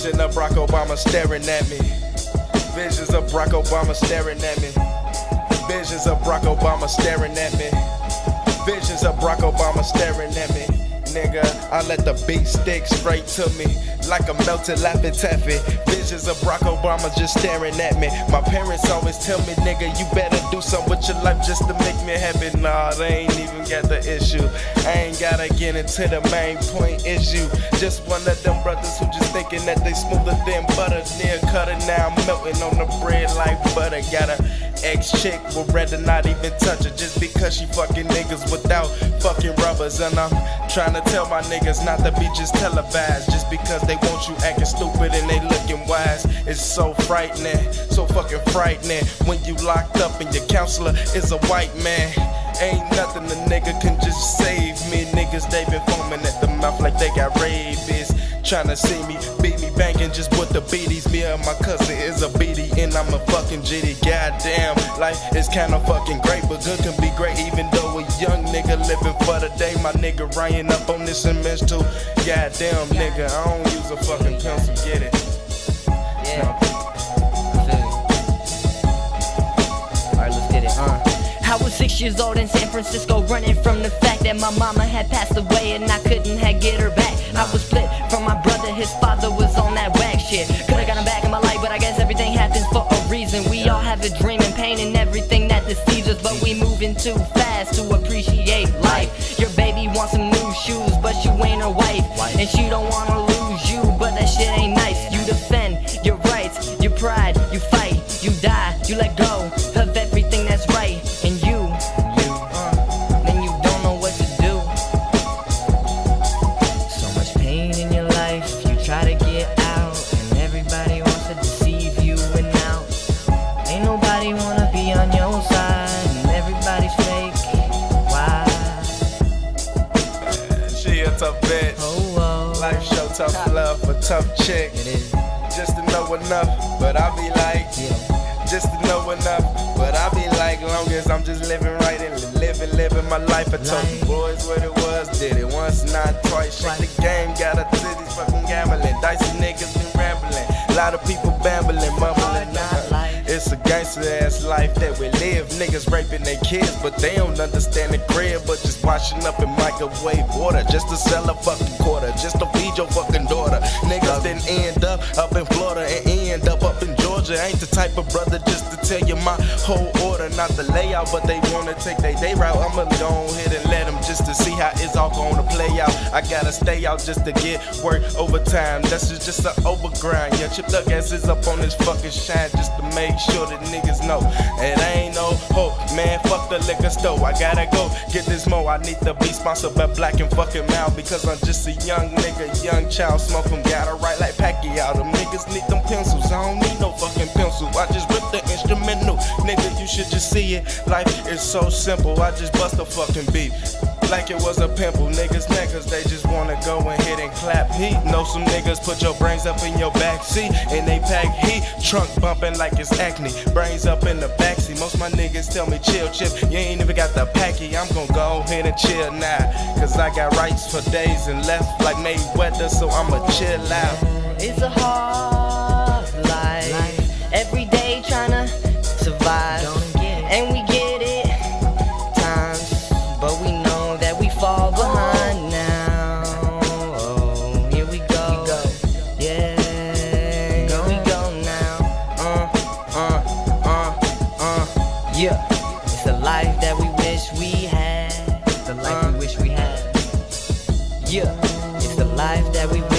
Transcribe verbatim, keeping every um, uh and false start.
Vision of Barack Obama staring at me. Visions of Barack Obama staring at me. Visions of Barack Obama staring at me. Visions of Barack Obama staring at me. Nigga, I let the beat stick straight to me like a melted Laffy Taffy. Visions of Barack Obama just staring at me. My parents always tell me, nigga, you better do something with your life just to make me happy. Nah, they ain't even got the issue. I ain't gotta get into the main point issue. Just one of them brothers who just thinking that they smoother than butter. Near cutter, now I'm melting on the bread like butter. Got a ex-chick, would rather not even touch her just because she fucking niggas without fucking rubbers. And I'm trying to tell my niggas not to be just televised just because they want you acting stupid and they looking wise. It's so frightening, so fucking frightening when you locked up and your counselor is a white man. Ain't nothing a nigga can just save me. Niggas, they been foaming at the mouth like they got rabies. Tryna see me, beat me banging just with the beaties. Me and my cousin is a beatie and I'm a fucking G D. Goddamn, life is kinda fucking great, but good can be great even though a young nigga living for the day. My nigga Ryan up on this instrumental. Goddamn, nigga, I don't use a fucking pencil, get it? Yeah. Alright, let's get it, uh. I was six years old in San Francisco, running from the fact that my mama had passed away and I couldn't have get her back. I was split from my brother, his father was on that whack shit. Could've got him back in my life, but I guess everything happens for a reason. We all have a dream and pain and everything that deceives us, but we moving too fast to appreciate life. Your baby wants some new shoes, but you ain't her wife, and she don't wanna lose you, but that shit ain't nice. You defend your rights, your pride, you fight, you die, you let go of everything that's right, and you, you, uh, then you don't know what to do. So much pain in your life, you try to get out, and everybody wants to deceive you and out. Ain't nobody wanna be on your side, and everybody's fake. Why? She a tough bitch. Oh, oh. Life show tough love for tough chick. It is. Just to know enough, but I be like, Yeah. just to know enough, but I be like, long as I'm just living right and living, living my life. I told you boys what it was, did it once, not twice. Shake the game, got a titties fucking gambling. Dicey niggas been rambling, a lot of people bambling, mumbling. It's a gangster ass life that we live. Niggas raping their kids, but they don't understand the crib. But just washing up in microwave water just to sell a fucking quarter, just to feed your fucking daughter. Niggas then end up up in Florida and end up up in Georgia. Ain't the type of brother just to tell you my whole order, not the layout, but they wanna take their day route. I'ma go ahead and let them just to see how it's all gonna play out. I gotta stay out just to get work overtime. That's just, just an overgrind. Yeah, Chip Duck ass is up on this fucking shine just to make sure that niggas know it ain't no hope. Man, fuck the liquor store. I gotta go get this mo. I need to be sponsored by Black and fucking Mal because I'm just a young nigga, young child. Smoke them, gotta write like Pacquiao. Them niggas need them pencils. I don't need no fucking pencil. I just rip the instrumental. Nigga, you should just see it. Life is so simple. I just bust a fucking beat like it was a pimple. Niggas mad cause they just wanna go and hit and clap heat. Know some niggas put your brains up in your backseat and they pack heat. Trunk bumping like it's acne. Brains up in the backseat. Most my niggas tell me chill, Chip. You ain't even got the packy. I'm gon' go ahead and chill now. Cause I got rights for days and left like Mayweather, so I'ma chill out. It's a hard life. Every day tryna survive. And we get it times, but we know that we fall behind now. Oh, here we go. Yeah, here we go now. Uh, uh, uh, uh. Yeah, it's the life that we wish we had. The life we wish we had. Yeah, it's the life that we